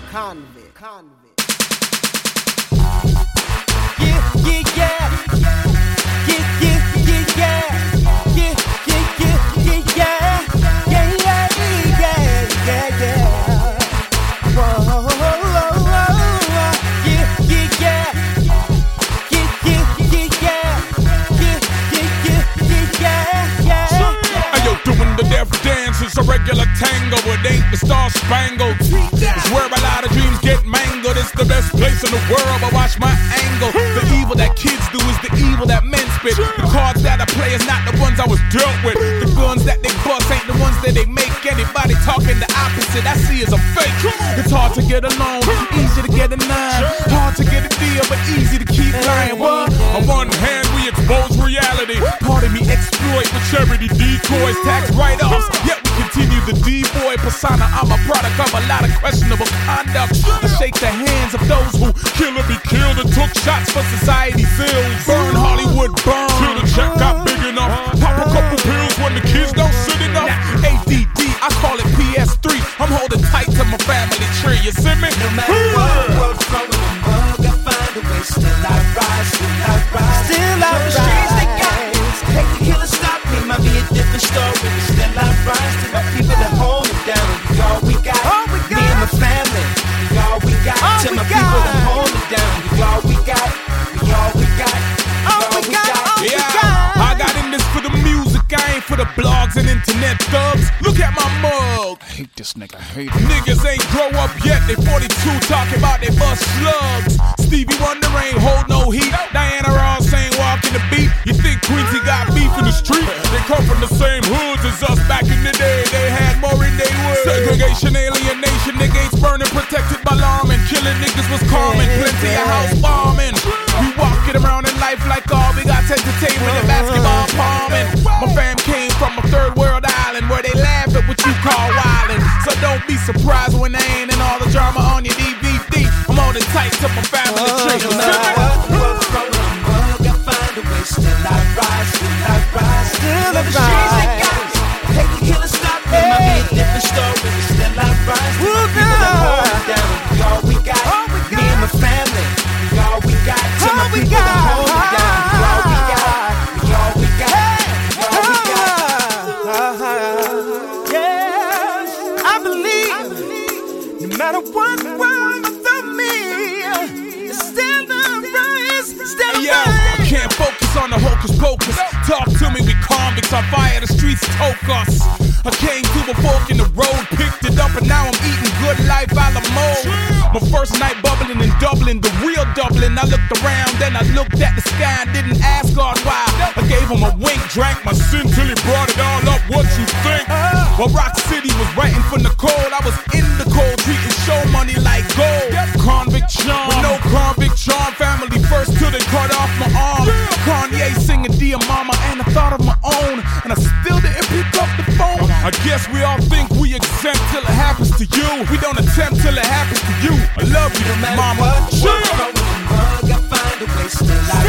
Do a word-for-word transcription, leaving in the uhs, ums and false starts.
convict, convict. Yeah, yeah, yeah. Yeah, yeah, yeah, yeah. Yeah, yeah, yeah, yeah, yeah. Yeah, yeah, yeah, yeah, yeah. Whoa, whoa, whoa, whoa. Yeah, yeah, yeah. Yeah, yeah, yeah, yeah. Yeah, yeah, yeah, yeah, yeah. Ayo, doing the death dance is a regular tango. It ain't the Star Spangled. It's where a lot of dreams get mangled. It's the best place in the world, but watch my angle. The evil that kids do is the evil that men spit. The cards that I play is not the ones I was dealt with. The guns that they bust ain't the ones that they make. Anybody talking the opposite I see is a fake. It's hard to get along, easy to get a nine. Hard to get a deal, but easy to keep lying. What? On one hand, we expose reality. Part of me exploit with charity decoys, tax write-offs. Yet we continue the D-boy persona. I'm a product of a lot of questionable conduct. I shake the hands of those who kill or be killed and took shots for society's ills. Burn Hollywood, burn till the check got big enough. Pop a couple pills when the kids don't sit enough. A D D, I call it P S three. I'm holding tight to my family tree. You see me? No matter what, what from the mug, I find a way. Still I rise, still I rise. Still I the streets they got me. Hate the killer stop me, might be a different story. But still I rise, still I keep it at home and down. We all we got, All we me and my family. We all we got, All till we my got. people at home and down. We all we got, we all we got, we All we got, all we Yeah, got. I got in this for the music, I ain't for the blogs and internet thugs. Look at my mug. I hate this nigga, hate him. Niggas ain't grow up yet, they forty-two talking about they bust slugs. Stevie Wonder ain't hold no heat. Diana Ross ain't walking the beat. You think Quincy got beef in the street? They come from the same hoods as us back in the day. They had more in they wood. Segregation, alienation, niggas burning, protected by lawmen. Killing niggas was common, plenty of house bombing. We walking around in life like all we got entertainment and basketball palming. My fam came from a third world island where they laugh at what you call wildin'. So don't be surprised when they ain't in all the drama on your D V D. I'm holding tight to my family tree. no matter what, what from the mug, I find a way. Still I rise, still I rise. Still I the streets they rise. got me. Hate the killer stop me, might be a different story. But still I rise, still I keep it at home and down. We all we got, All we me and my family. We all we got, till my All we people at got. home and down. We all we got, we all we got, we all we got. Yes, I believe no matter what world throw me, it's still the rise, still the Yo, I can't focus on the hocus pocus. Talk to me, we convicts on fire, the streets toke us. I came to a fork in the road, picked it up, and now I'm eating good life a la mode. My first night bubbling in Dublin, the real Dublin. I looked around, then I looked at the sky and didn't ask God why. I gave him a wink, drank my sin till he brought it all up. What you think? While Rock City was writing from the cold, I was in the cold, treating show money like gold. Convict charm, with no convict charm. Family first till they cut off my arm. Kanye singing Dear Mama, and I thought of my own, and I still didn't pick up the phone. I guess we all think we exempt till it happens to you. We don't attempt till it happens to you. I love you, No matter mama. what, Chill. what from the mug, I find a way. Still I